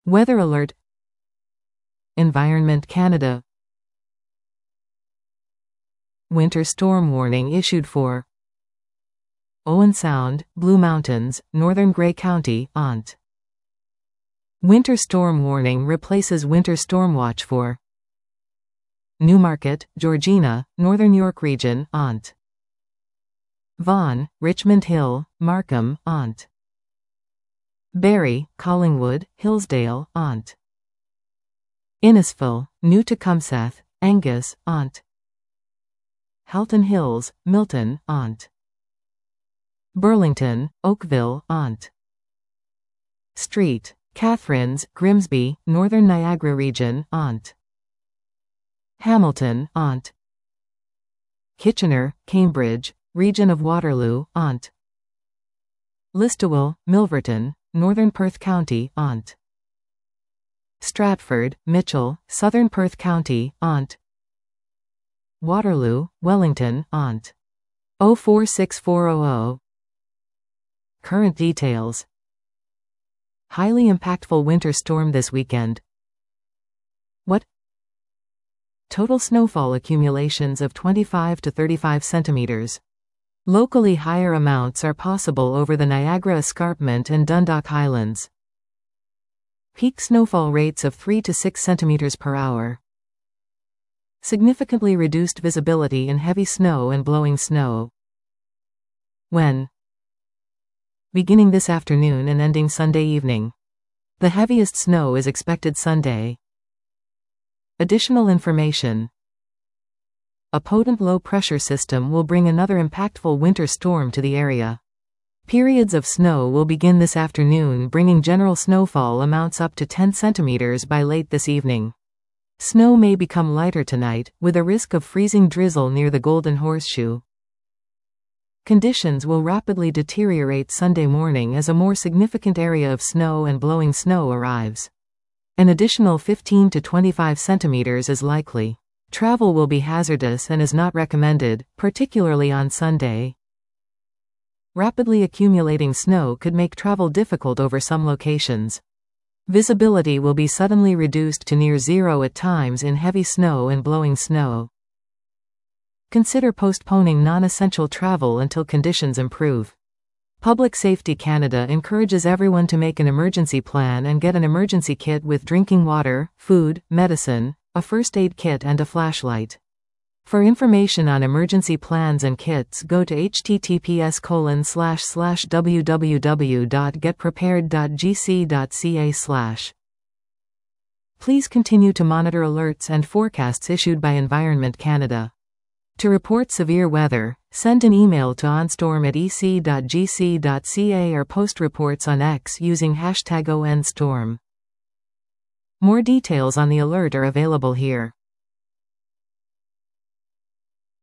Weather alert. Environment Canada. Winter storm warning issued for Owen Sound, Blue Mountains, Northern Grey County, Ont. Winter storm warning replaces winter storm watch for Newmarket, Georgina, Northern York Region, Ont. Vaughan, Richmond Hill, Markham, Ont. Barrie, Collingwood, Hillsdale, Ont. Innisfil, New Tecumseth, Angus, Ont. Halton Hills, Milton, Ont. Burlington, Oakville, Ont. Street, Catharines, Grimsby, Northern Niagara Region, Ont. Hamilton, Ont. Kitchener, Cambridge, Region of Waterloo, Ont. Listowel, Milverton, Northern Perth County, Ont. Stratford, Mitchell, Southern Perth County, Ont. Waterloo, Wellington, Ont. 046400. Current details. Highly impactful winter storm this weekend. What? Total snowfall accumulations of 25 to 35 centimeters. Locally higher amounts are possible over the Niagara Escarpment and Dundalk Highlands. Peak snowfall rates of 3 to 6 centimeters per hour. Significantly reduced visibility in heavy snow and blowing snow. When? Beginning this afternoon and ending Sunday evening. The heaviest snow is expected Sunday. Additional information. A potent low-pressure system will bring another impactful winter storm to the area. Periods of snow will begin this afternoon, bringing general snowfall amounts up to 10 centimeters by late this evening. Snow may become lighter tonight, with a risk of freezing drizzle near the Golden Horseshoe. Conditions will rapidly deteriorate Sunday morning as a more significant area of snow and blowing snow arrives. An additional 15 to 25 centimeters is likely. Travel will be hazardous and is not recommended, particularly on Sunday. Rapidly accumulating snow could make travel difficult over some locations. Visibility will be suddenly reduced to near zero at times in heavy snow and blowing snow. Consider postponing non-essential travel until conditions improve. Public Safety Canada encourages everyone to make an emergency plan and get an emergency kit with drinking water, food, medicine, a first aid kit and a flashlight. For information on emergency plans and kits, go to https://www.getprepared.gc.ca/. Please continue to monitor alerts and forecasts issued by Environment Canada. To report severe weather, send an email to onstorm@ec.gc.ca or post reports on X using #ONStorm. More details on the alert are available here.